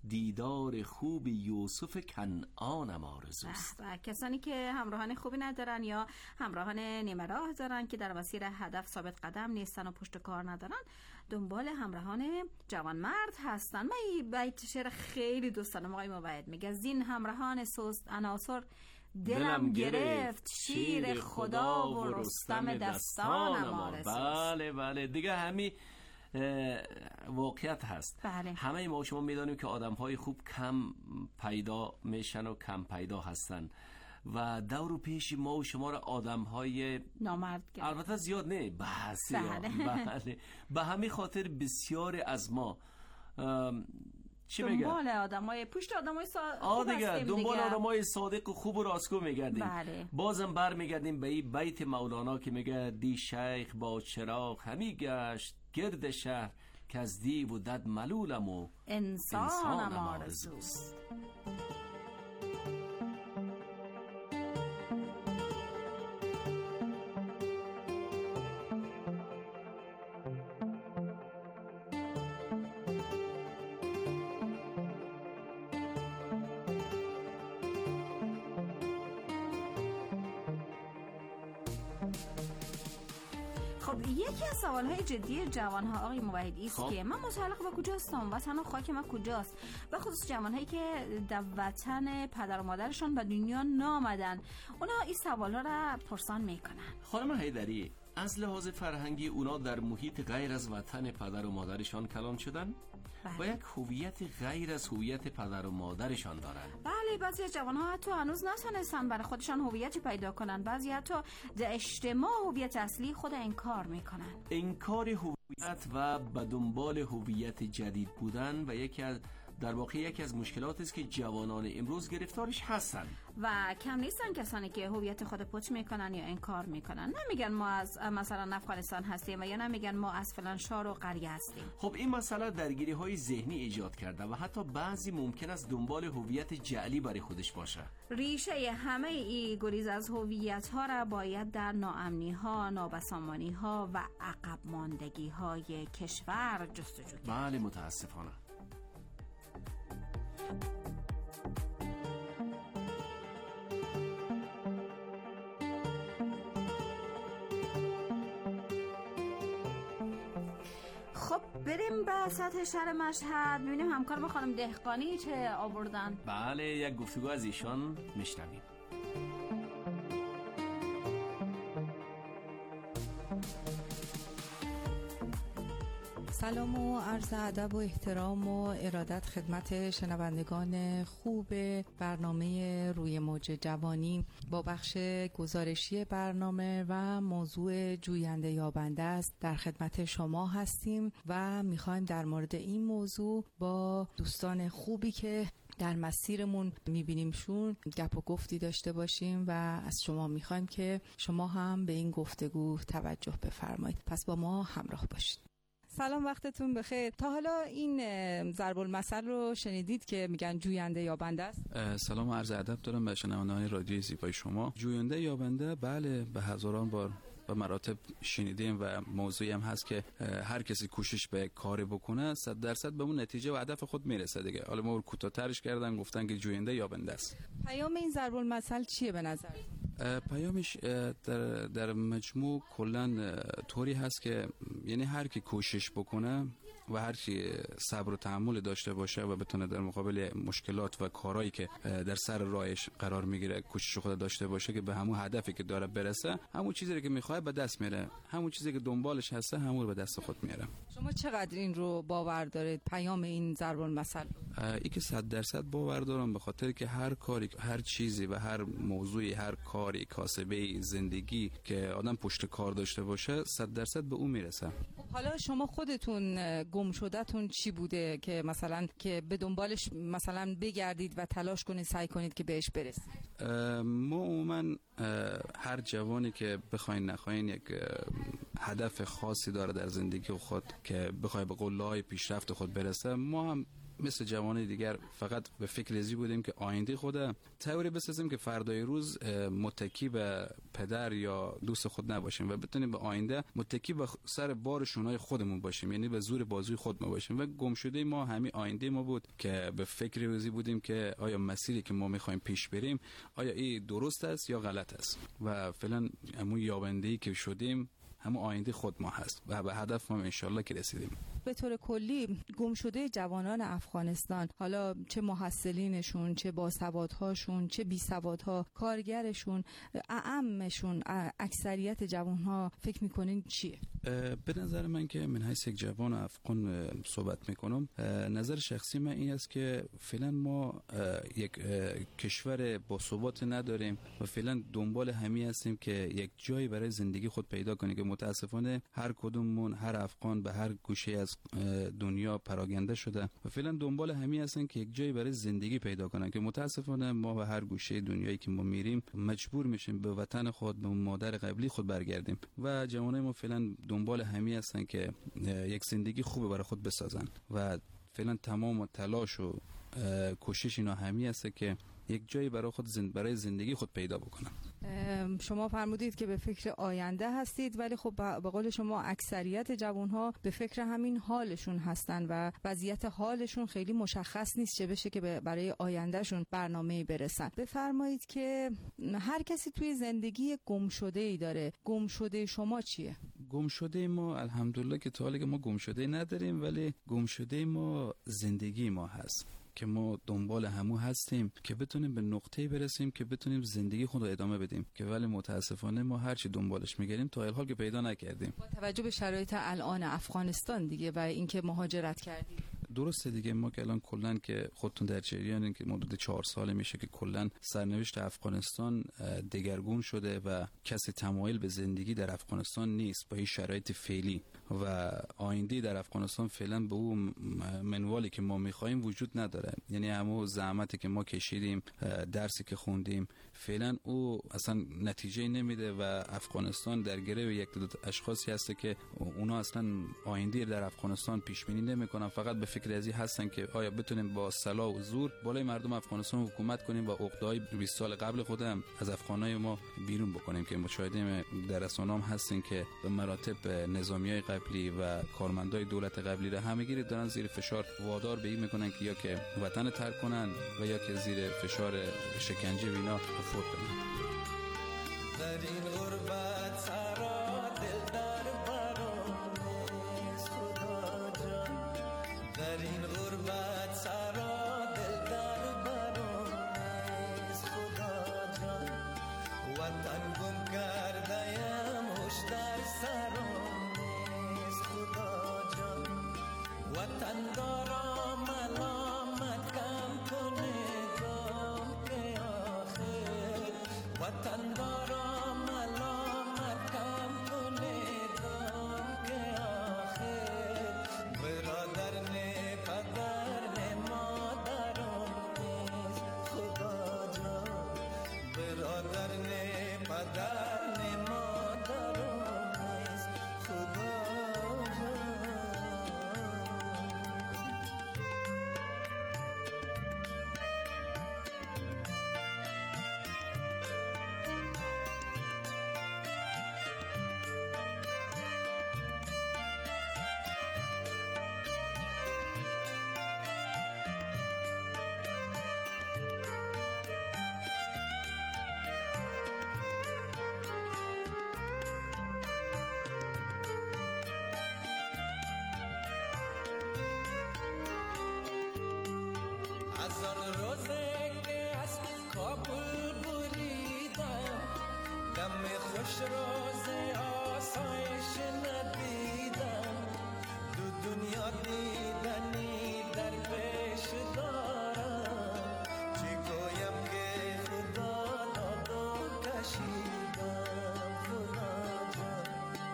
دیدار خوب یوسف کنعانم آرزوست. و کسانی که همراهان خوبی ندارن یا همراهان نیمه راه دارن که در مسیر هدف ثابت قدم نیستن و پشت کار ندارن، دنبال همراهان جوانمرد هستن. من این بیت شعر خیلی دوست دارم. آقای موحد میگه زین همراهان سست عناصر دلم گرفت شیر خدا و رستم دستانم آرزوست. بله بله دیگه همین واقعیت هست. بله. همه ما شما میدانیم که آدم‌های خوب کم پیدا میشن و کم پیدا هستن و دور پیش ما و شما را آدم‌های نامرد گرفت. البته زیاد نه بس. بله. بله. به همین خاطر بسیار از ما چی میگه؟ دنبال آدمای پشت آدمای صادق خوب هستیم. دنبال آدمای صادق و خوب و راستگو میگردیم. بله. بازم بر میگردیم به این بیت مولانا که میگه دی شیخ با چراغ همی گشت گرد شهر که از دیو و دد ملولم و انسانم آرزوست. خب یکی از سوالهای جدی جوانها آقای موحدی است خب. که من متعلق به کجاستم، وطن و خاک من کجاست، به خصوص جوانهایی که در وطن پدر و مادرشان به دنیا نامدن، اونا این سوالا را پرسان میکنن. خانم حیدری، از لحاظ فرهنگی اونا در محیط غیر از وطن پدر و مادرشان کلان شدن و یک هویت غیر از هویت پدر و مادرشان دارن. بله، بعضی از جوانها حتی هنوز نتونستن برای خودشان هویتی پیدا کنن، بعضی حتی در اجتماع هویت اصلی خود انکار میکنن. انکار هویت و به دنبال هویت جدید بودن و یکی از در واقع یکی از مشکلاتی است که جوانان امروز گرفتارش هستن و کم نیستن کسانی که هویت خود پوچ میکنن یا انکار میکنن. نمیگن ما از مثلا افغانستان هستیم و یا نمیگن ما از فلان شهر و قریه هستیم. خب این مسئله درگیری های ذهنی ایجاد کرده و حتی بعضی ممکن است دنبال هویت جعلی برای خودش باشه. ریشه همه ای گریز از هویت ها را باید در ناامنی ها، نابسامانی ها و عقب ماندگی های کشور جستجو کرد. بله متاسفانه. خب بریم به سطح شهر مشهد ببینیم همکار با خانم دهقانی چه آوردن. بله یک گفتگو از ایشان میشنویم. سلام و عرض ادب و احترام و ارادت خدمت شنوندگان خوب برنامه روی موج جوانی. با بخش گزارشی برنامه و موضوع جوینده یابنده است در خدمت شما هستیم و میخوایم در مورد این موضوع با دوستان خوبی که در مسیرمون میبینیمشون گپ و گفتی داشته باشیم و از شما میخوایم که شما هم به این گفتگو توجه بفرمایید. پس با ما همراه باشید. سلام، وقتتون بخیر. تا حالا این ضرب المثل رو شنیدید که میگن جوینده یابنده است؟ سلام و عرض ادب دارم به شنوندگان رادیوی زیبای شما. جوینده یابنده بله به هزاران بار و مراتب شنیدیم و موضوعی هم هست که هر کسی کوشش به کاری بکنه صد درصد به اون نتیجه و هدف خود میرسه دیگه. حالا ما کوتاه‌ترش کردن گفتن که جوینده یابنده است. پیام این ضرب المثل چیه به نظر؟ پیامش در در مجموع کلا طوری هست که یعنی هر کی کوشش بکنه و هر کی صبر و تحمل داشته باشه و بتونه در مقابل مشکلات و کارهایی که در سر راهش قرار میگیره کوشش خود داشته باشه که به همون هدفی که داره برسه، همون چیزی که میخواد به دست میاره، همون چیزی که دنبالش هسته همون رو به دست خود میاره. شما چقدر این رو باور دارید پیام این ضرب المثل؟ این که صد درصد باور دارم به خاطر که هر کاری، هر چیزی و هر موضوعی، هر کاری، کاسبه زندگی که آدم پشت کار داشته باشه صد درصد به اون میرسه. حالا شما خودتون گم شدهتون چی بوده که مثلا که به دنبالش مثلا بگردید و تلاش کنید سعی کنید که بهش برسید؟ ما عموما هر جوانی که بخواین نخواین یک هدف خاصی داره در زندگی خود که بخوای به قله‌های پیشرفت خود برسه، ما هم مثل جوانای دیگر فقط به فکر ازی بودیم که آینده خود طوری بسازیم که فردای روز متکی به پدر یا دوست خود نباشیم و بتونیم به آینده متکی به سر بار شونای خودمون باشیم، یعنی به زور بازوی خود ما باشیم. و گمشده ما همین آینده ما بود که به فکر ازی بودیم که آیا مسیری که ما میخوایم پیش بریم آیا این درست است یا غلط است و فعلا همون یابنده‌ای که شدیم همون آینده خود ما هست و به هدف ما انشالله که رسیدیم. به طور کلی گمشده جوانان افغانستان، حالا چه محصلینشون، چه باسوادهاشون، چه بیسوادها، کارگرشون، اعمشون، اکثریت جوانها فکر میکنین چیه؟ به نظر من که من حیث یک جوان افغان صحبت میکنم، نظر شخصی من این است که فعلا ما یک کشور با ثبات نداریم و فعلا دنبال همی هستیم که یک جایی برای زندگی خود پیدا کنیم که متاسفانه هر کدوممون، هر افغان به هر گوشه از دنیا پراگنده شده و فعلا دنبال همی هستن که یک جایی برای زندگی پیدا کنن که متاسفانه ما به هر گوشه دنیایی که ما میریم مجبور میشیم به وطن خود، به مادر قبلی خود برگردیم و جوانای ما فعلا دنبال همی هستن که یک زندگی خوب برای خود بسازن و فعلا تمام تلاش و کوشش اینا همی هست که یک جایی برای خود زند... برای زندگی خود پیدا بکنن. شما فرمودید که به فکر آینده هستید، ولی خب به قول شما اکثریت جوانها به فکر همین حالشون هستن و وضعیت حالشون خیلی مشخص نیست چه بشه که برای آیندهشون برنامه‌ای برسن. بفرمایید که هر کسی توی زندگی گمشده‌ای داره. گمشده شما چیه؟ گمشده ما الحمدلله که تا حالا که ما گمشده نداریم، ولی گمشده ما زندگی ما هست که ما دنبال همو هستیم که بتونیم به نقطه‌ای برسیم که بتونیم زندگی خود رو ادامه بدیم، که ولی متاسفانه ما هرچی دنبالش میگردیم تا الحال که پیدا نکردیم. با توجه به شرایط الان افغانستان دیگه و اینکه مهاجرت کردیم. درسته دیگه، ما که الان کلن که خودتون در جریانین که حدود چهار سال میشه که کلن سرنوشت افغانستان دگرگون شده و کسی تمایل به زندگی در افغانستان نیست با این شرایط فعلی و آینده در افغانستان فعلا به اون منوالی که ما میخوایم وجود نداره. یعنی همون زحمتی که ما کشیدیم، درسی که خوندیم، فعلا او اصلا نتیجه نمیده و افغانستان در گره یک دو اشخاصی هسته که اونا اصلا آینده در افغانستان پیش بینی نمیکنن، فقط به فکر ازی هستن که آیا بتونیم با سلاح و زور بالای مردم افغانستان حکومت کنیم و عقده‌های بیست سال قبل خودم از افغانای ما بیرون بکنیم، که مشاهده در رسانه‌ام هستین که به مراتب نظامیای قبلی و کارمندای دولت قبلی را همگی دارن زیر فشار وادار به این میکنن که یا که وطن ترک کنن و یا که زیر فشار شکنجه بینا فوت کنن. در این غربت سرا دل در برام نیست خدا جان، در این غربت سرا دل در برام نیست خدا جان، وطن گم کرده‌ام هوش در سرام نیست خدا جان، وطن دارم ملامت کم کنه گم که آخر، وطن دارم ملامت کم کنه گم که آخر، برادر نه پدر نه مادرم نیست خدا جان، برادر نه پدر نه مادرم نیست خدا جان. از آن روزه که از کابل بریدم، دم خوش روز آسایش ندیدم، دو دنیا دیدنی در پیش دارم، چی گویم که خدا داد و کشیدم خدا جان.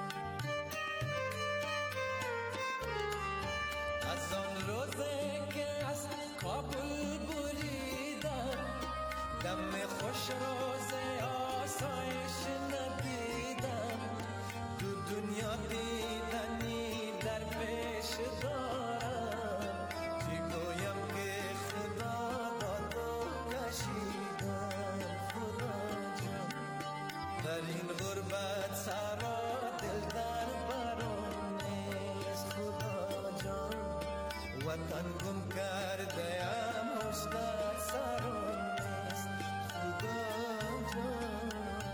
از آن روزه که از کابل بریدم، دم خوش روز آسایش ندیدم، دو دنیا دیدنی در پیش دارم، چی گویم در این غربت سرا دل در برون نیست خدا جان وطن گم کرده ام حسنت سرون نیست خدا جان.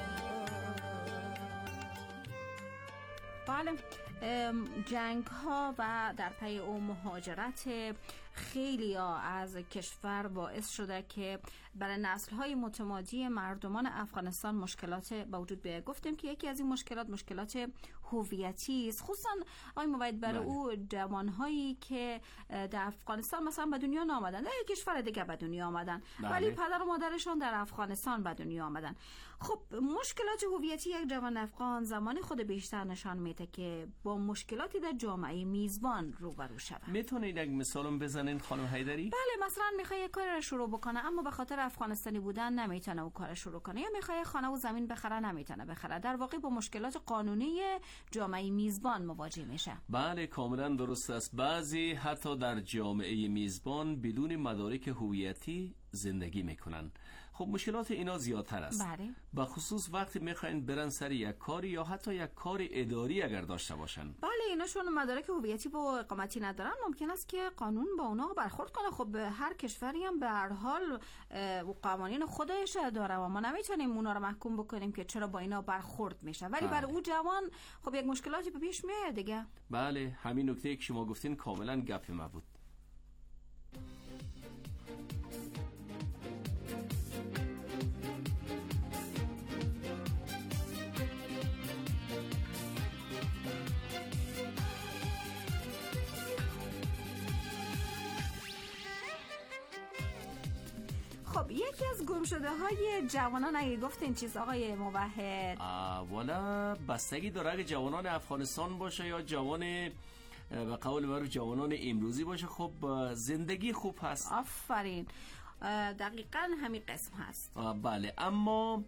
بله، جنگ ها و در پی او مهاجرت خیلی ها از کشور باعث شده که برای نسل های متمادی مردمان افغانستان مشکلات به وجود بیاید. گفتیم که یکی از این مشکلات مشکلات هویتی است، خصوصا آقای موید برای او جوان هایی که در افغانستان مثلا به دنیا نآمدن، در یک کشور دیگه به دنیا آمدن بله. ولی پدر و مادرشان در افغانستان به دنیا آمدن. خب مشکلات هویتی یک جوان افغان زمانی خود بیشتر نشان میده که با مشکلاتی در جامعه میزبان روبرو شود. میتونید یک مثالم بزنین خانم حیدری؟ بله، مثلا میخواد یک کاری رو شروع بکنه اما به خاطر افغانستانی بودن نمیتونه اون کار شروع کنه، یا میخواد خانه و زمین بخره نمیتونه بخره. در واقع با مشکلات قانونی جامعه میزبان مواجه میشه. بله کاملا درست است. بعضی حتی در جامعه میزبان بدون مدارک هویتی زندگی میکنن. خب مشکلات اینا زیادتر است. بله. به خصوص وقتی میخواین برن سر یک کاری یا حتی یک کار اداری اگر داشته باشن. بله، اینا چون مدارک هویتی و اقامتی ندارن ممکن است که قانون با اونا برخورد کنه. خب هر کشوری هم به هر حال قوانین خودش داره و ما نمیتونیم اونا رو محکوم بکنیم که چرا با اینا برخورد میشه، ولی بله. برای او جوان خب یک مشکلاتی به پیش میاد دیگه. بله، همین نکته که شما گفتین کاملا گپ ما بود. خب یکی از گمشده های جوانان اگه گفتین چیز آقای موحد؟ والا بستگی داره، اگه جوانان افغانستان باشه یا جوان به قول معروف جوانان امروزی باشه خب زندگی خوب هست. آفرین، دقیقاً همین قسم هست. بله، اما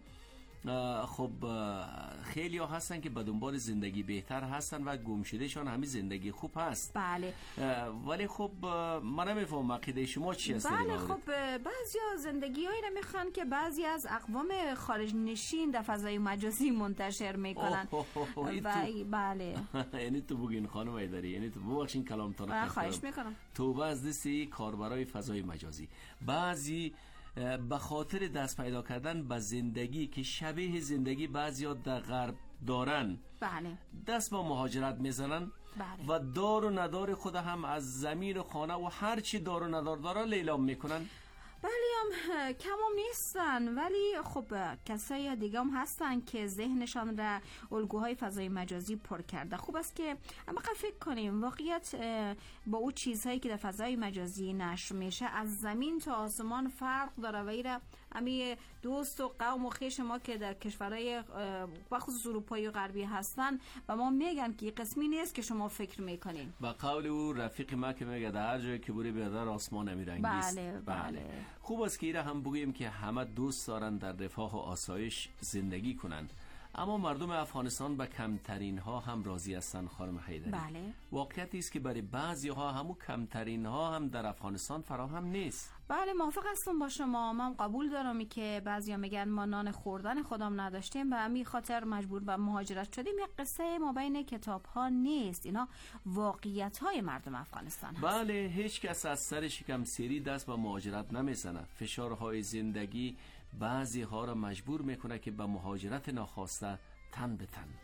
خب خیلی ها هستن که به دنبال زندگی بهتر هستن و گمشدهشان همین زندگی خوب هست. بله، ولی خب من نمیفهم عقیده شما چی است؟ بله خب بعضی ها زندگی هایی نمیخوان که بعضی از اقوام خارج نشین در فضای مجازی منتشر میکنن. و بله یعنی تو بگین خانم حیدری، یعنی تو ببخشین کلامتون خواهش میکنم، توبه از دستی کاربرای فضای مجازی. بعضی به خاطر دست پیدا کردن به زندگی که شبیه زندگی بعضیا در غرب دارن، بله، دست با مهاجرت میزنن. بله. و دار و ندار خود هم از زمین و خانه و هر چی دار و ندار دارن لیلام میکنن. بله هم کمام نیستن، ولی خب کسای دیگه هم هستن که ذهنشان را الگوهای فضای مجازی پر کرده. خوب است که اما فکر کنیم واقعیت با او چیزهایی که در فضای مجازی نشر میشه از زمین تا آسمان فرق داره و ایره امی دوست و قوم و خویش ما که در کشورهای بخصوص اروپایی و غربی هستن و ما میگن که قسمی نیست که شما فکر میکنین. با قول او رفیق ما که میگه در هر جای که بری بیادر آسمان امیرانگیز. بله بله. خوب است که ایره هم بگوییم که همه دوست دارن در رفاه و آسایش زندگی کنند، اما مردم افغانستان به کمترین ها هم راضی هستند خانم حیدری. بله. واقعیت است که برای بعضی ها همون کمترین ها هم در افغانستان فراهم نیست. بله موافق هستم با شما. من قبول دارم که بعضیا میگن ما نان خوردن خودم نداشتیم و همین خاطر مجبور به مهاجرت شدیم. یک قصه ما بین کتاب ها نیست، اینا واقعیت های مردم افغانستان هست. بله، هیچ کس از سر شکم سیری دست به مهاجرت نمیزنه. فشارهای زندگی بعضی ها را مجبور میکنه که به مهاجرت ناخواسته تن به تن.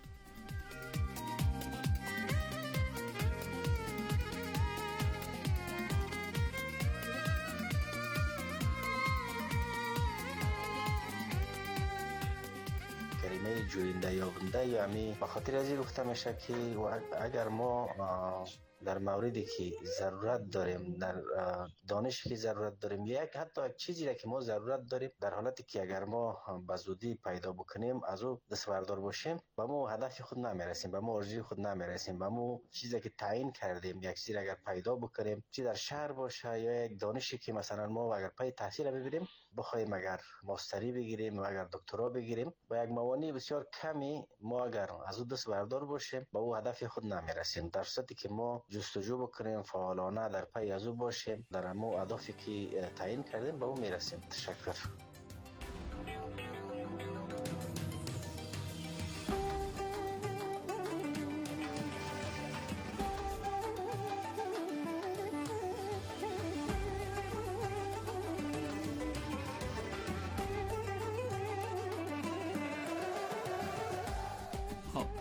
کلمه جوینده یابنده یعنی به خاطر از این گفته میشه که اگر ما در موردی که ضرورت داریم، در دانشی که ضرورت داریم، یک حتی یک چیزی را که ما ضرورت داریم، در حالتی که اگر ما به زودی پیدا بکنیم از او دستبردار باشیم، به ما هدف خود نمیرسیم، به ما آرزوی خود نمیرسیم، به ما چیزی که تعیین کردیم یک چیزی اگر پیدا بکنیم، چی در شهر باشه یا یک دانشی که مثلا ما اگر پای تحصیل ببریم، بخوایم اگر ماستری بگیریم و اگر دکترا بگیریم، با یک موانع بسیار کمی ما اگر از او دستبردار باشیم به او هدف خود نمیرسیم. در صورتی که ما جستجو بکنیم، فعالانه در پی از او باشیم، در همون اهدافی که تعیین کردیم به او میرسیم. تشکر.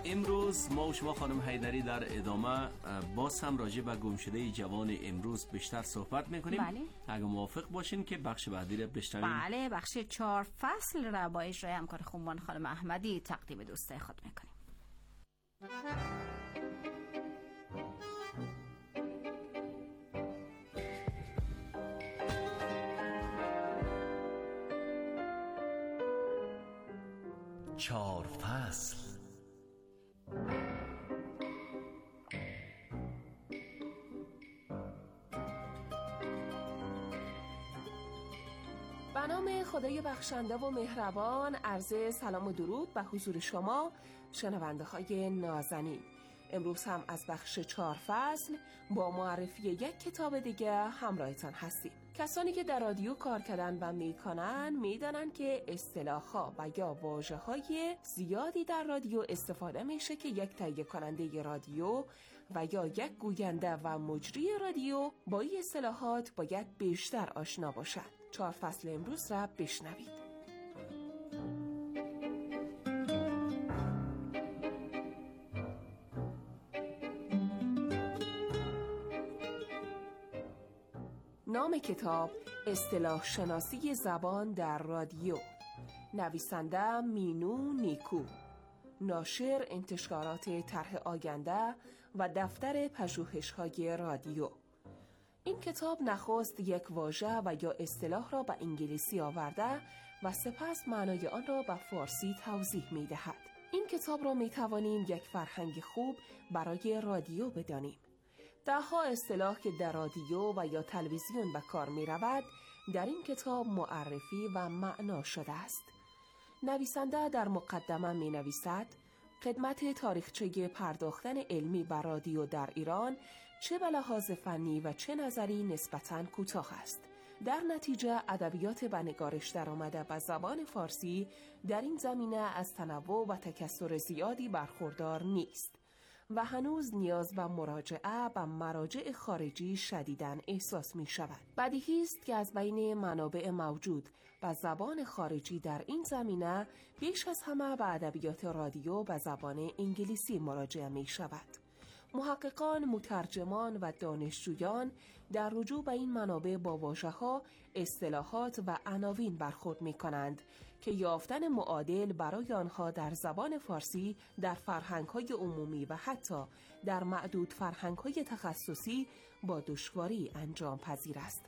امروز ما و شما خانم حیدری در ادامه باز هم راجع به گمشده جوان امروز بیشتر صحبت میکنیم. بله. اگه موافق باشین که بخش بعدی رو بشنویم. بله، بخش چهار فصل را با اجرای همکار خوبان خانم احمدی تقدیم دوستای خود میکنیم. چهار فصل. به نام خدای بخشنده و مهربان، عرض سلام و درود به حضور شما شنونده های نازنین. امروز هم از بخش چهار فصل با معرفی یک کتاب دیگه همراهتان هستیم. کسانی که در رادیو کار کردن و میکنن میدانن که اصطلاح‌ها و یا واژه‌های زیادی در رادیو استفاده میشه که یک تهیه کننده رادیو و یا یک گوینده و مجری رادیو با این اصطلاحات باید بیشتر آشنا باشد. چهار فصل امروز را بشنوید. نام کتاب اصطلاح شناسی زبان در رادیو، نویسنده مینو نیکو، ناشر انتشارات طرح آینده و دفتر پژوهش‌های رادیو. این کتاب نخست یک واژه و یا اصطلاح را به انگلیسی آورده و سپس معنای آن را به فارسی توضیح می دهد. این کتاب را می توانیم یک فرهنگ خوب برای رادیو بدانیم. ده ها اصطلاح که در رادیو و یا تلویزیون به کار می رود در این کتاب معرفی و معنا شده است. نویسنده در مقدمه می نویسد خدمت تاریخچه پرداختن علمی بر رادیو در ایران چه به لحاظ فنی و چه نظری نسبتاً کوتاه است. در نتیجه ادبیات به نگارش درآمده به زبان فارسی در این زمینه از تنوع و تکثر زیادی برخوردار نیست و هنوز نیاز به مراجعه به مراجع خارجی شدیداً احساس می شود. بدیهی است که از بین منابع موجود به زبان خارجی در این زمینه بیش از همه به ادبیات رادیو به زبان انگلیسی مراجعه می شود. محققان، مترجمان و دانشجویان در رجوع به این منابع با واژه‌ها، اصطلاحات و عناوین برخورد می‌کنند که یافتن معادل برای آنها در زبان فارسی در فرهنگ‌های عمومی و حتی در معدود فرهنگ‌های تخصصی با دشواری انجام پذیر است.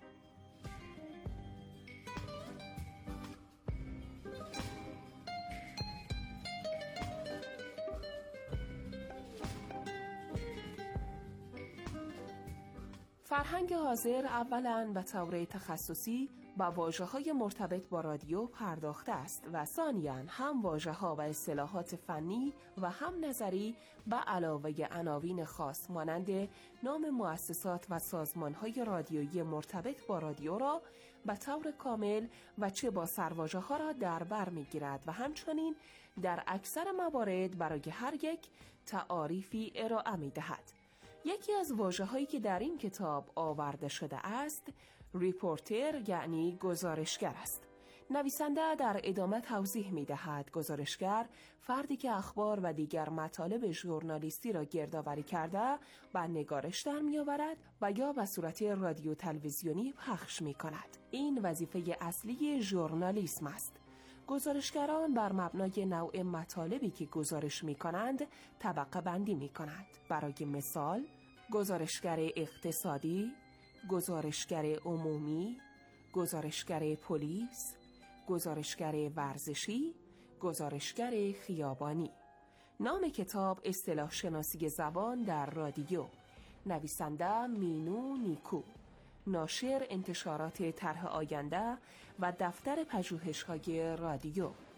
فرهنگ حاضر اولاً به طور تخصصی با واژه‌های مرتبط با رادیو پرداخته است و ثانیاً هم واژه‌ها و اصطلاحات فنی و هم نظری به علاوه عناوین خاص مانند نام مؤسسات و سازمان‌های رادیویی مرتبط با رادیو را به طور کامل و چه با سرواژه‌ها را در بر می‌گیرد و همچنین در اکثر موارد برای هر یک تعاریفی ارائه می‌دهد. یکی از واژه‌هایی که در این کتاب آورده شده است، ریپورتر یعنی گزارشگر است. نویسنده در ادامه توضیح می‌دهد گزارشگر فردی که اخبار و دیگر مطالب ژورنالیستی را گردآوری کرده و نگارش در می‌آورد و یا به صورت رادیو تلویزیونی پخش می‌کند. این وظیفه اصلی ژورنالیسم است. گزارشگران بر مبنای نوع مطالبی که گزارش می‌کنند طبقه بندی می‌کنند. برای مثال، گزارشگر اقتصادی، گزارشگر عمومی، گزارشگر پلیس، گزارشگر ورزشی، گزارشگر خیابانی. نام کتاب اصطلاح شناسی زبان در رادیو، نویسنده مینو نیکو، ناشر انتشارات طرح آینده و دفتر پژوهش‌های رادیو.